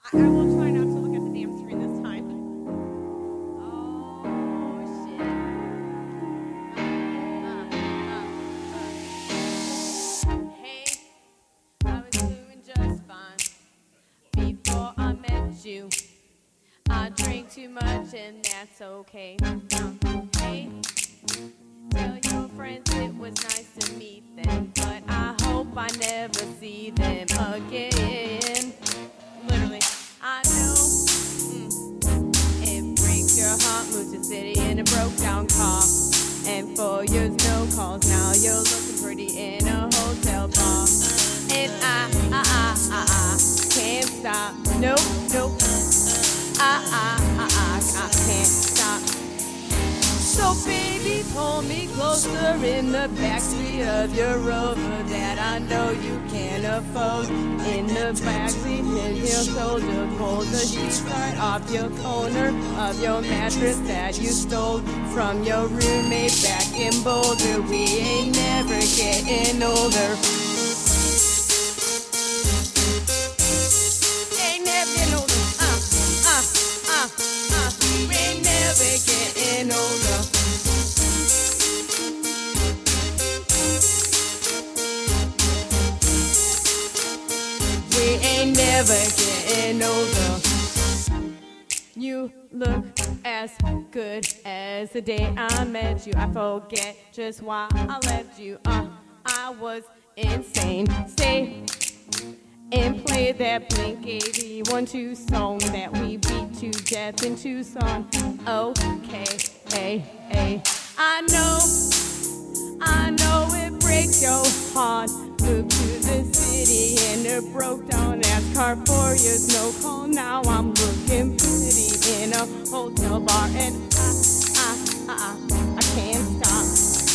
I will try not to look at the damn screen this time. Oh, shit. Hey, I was doing just fine before I met you. I drink too much and that's okay. Hey, tell your friends it was nice to meet them, but I hope I never see them again. Literally, I know it breaks your heart, moved to city in a broke down car, and 4 years no calls. Now you're looking pretty in a hotel bar, and I can't stop. Nope. I can't stop. So baby, pull me closer in the backseat of your Rover that I know you can't afford. In the backseat, hit your shoulder, pull the sheets right off your corner of your mattress that you stole from your roommate back in Boulder. We ain't never getting older. Ain't never getting older. We ain't never getting older. We ain't never getting older. You look as good as the day I met you. I forget just why I left you. I was insane. Stay and play that Blink-182 song that we beat to death in Tucson. Okay, I know it breaks your heart. Moved to the city in a broke down ass car, 4 years no call. Now I'm looking pretty in a hotel bar, and I can't stop.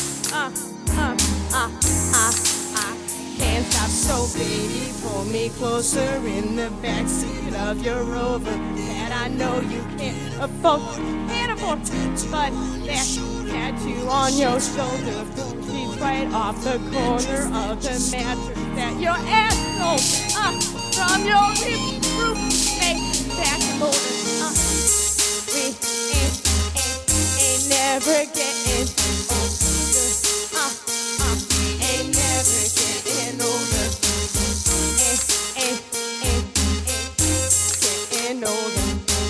I can't stop. So baby, pull me closer in the backseat of your Rover that I know you can't afford. But that tattoo on your shoulder, she's right off the corner of the mattress that your ass stole from your roommate back in Boulder. We ain't never getting older. Ain't never getting older. Ain't getting older.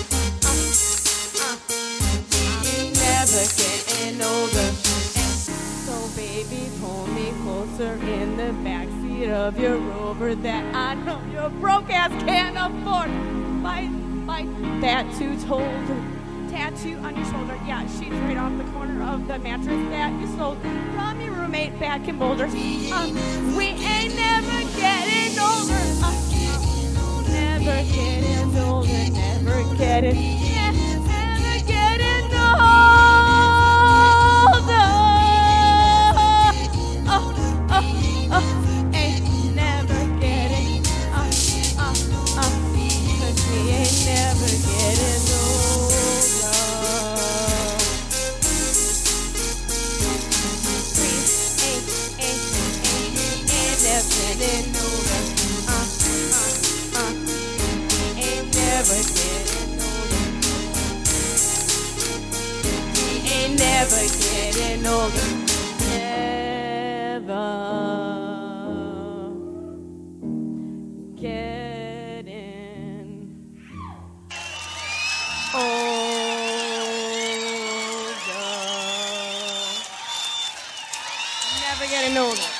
Never getting older. So baby, pull me closer in the backseat of your Rover that I know your broke ass can't afford. My tattoo on your shoulder. Yeah, she's right off the corner of the mattress that you stole from your roommate back in Boulder. We ain't never getting older. Never getting older. Never getting older. Ain't never getting, 'cause we ain't never getting older. We ain't never getting older. Ain't never getting older. We ain't never getting older. Never getting older. Never getting older.